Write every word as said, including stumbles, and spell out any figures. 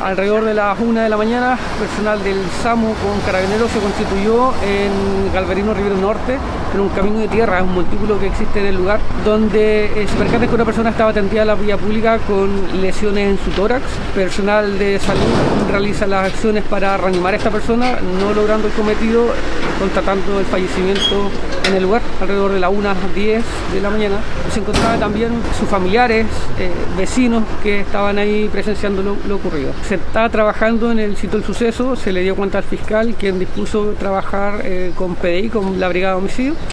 Alrededor de las una de la mañana, personal del SAMU con carabineros se constituyó en Galvarino Rivero Norte, en un camino de tierra, un montículo que existe en el lugar, donde eh, se percata que una persona estaba atendida a la vía pública con lesiones en su tórax. Personal de salud realiza las acciones para reanimar a esta persona, no logrando el cometido, constatando el fallecimiento en el lugar. Alrededor de las una diez de la mañana se encontraban también sus familiares, eh, vecinos que estaban ahí presenciando lo, lo ocurrido. Se estaba trabajando en el sitio del suceso, se le dio cuenta al fiscal, quien dispuso trabajar eh, con P D I, con la Brigada de Homicidio.